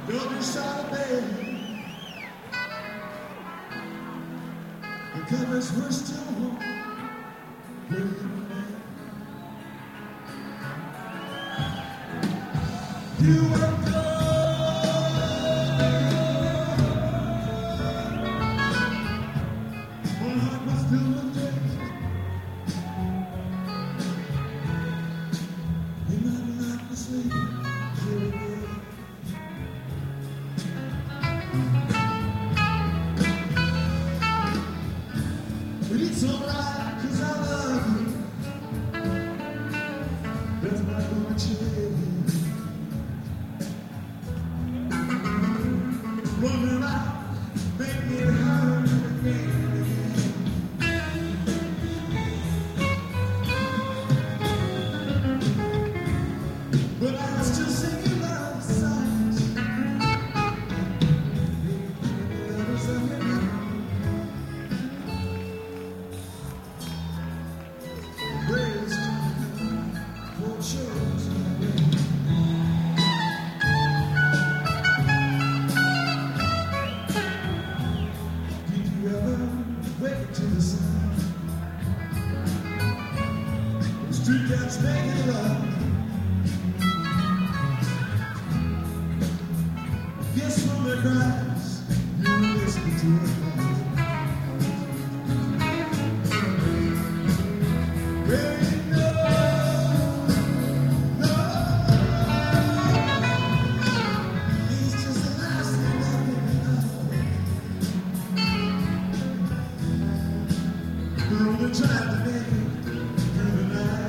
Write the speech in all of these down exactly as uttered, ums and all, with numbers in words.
Don't be shy, baby. Because we're still home. You were it's alright, cause I love you. That's not gonna change. Running out, make it hurt again. But I still sing you love songs. Lovers of your love. Street cats making love. Guess from their cries, you listen to it. Baby, no, no. He's just the last thing I can know. We're only trying to make it through the night.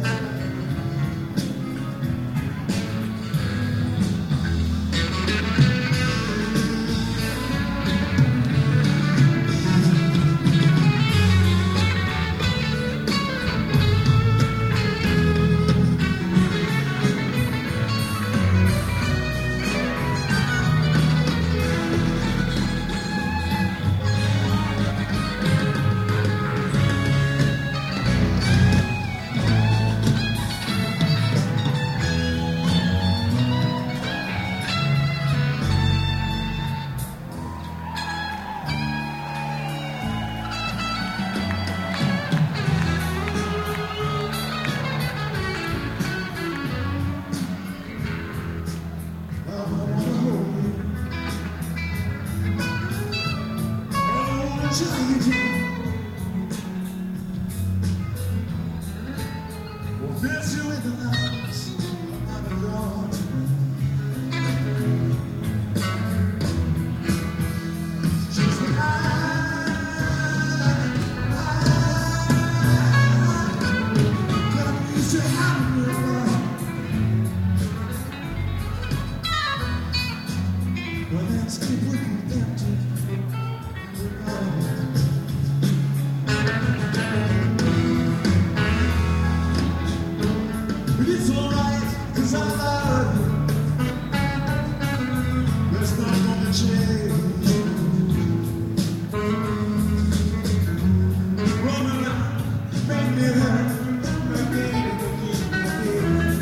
Well, there's you in the nights, I'm alone. Just the night, got me so happy alone. Well, that's keep looking empty. It's alright, cause I love you. That's not gonna change. Running out, make me hurt, make me again.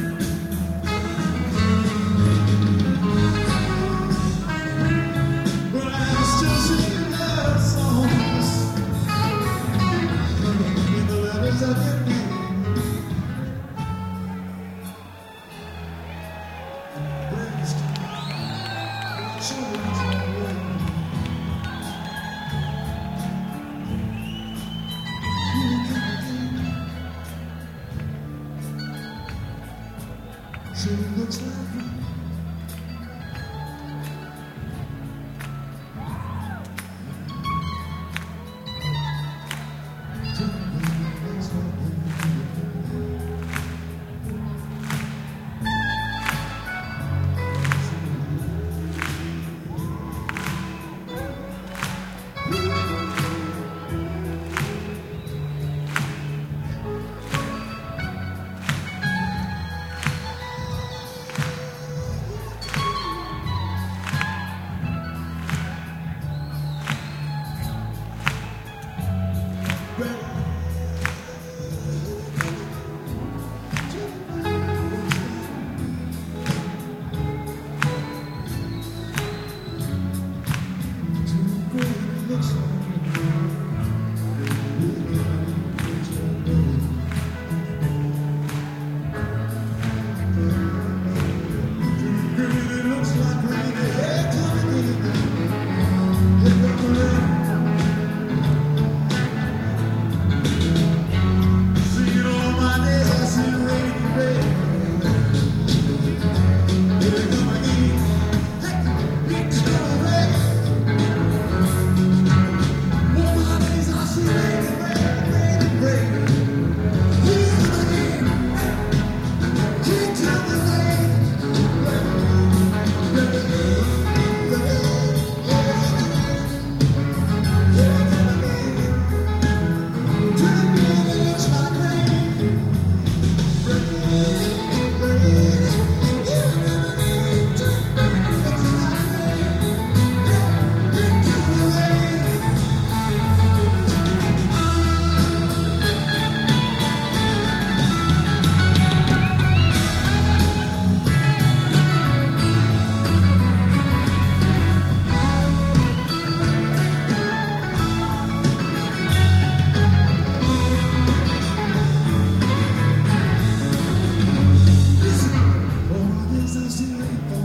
But I still sing love songs in the letters of your name. She looks like me. Listen, for all this I see,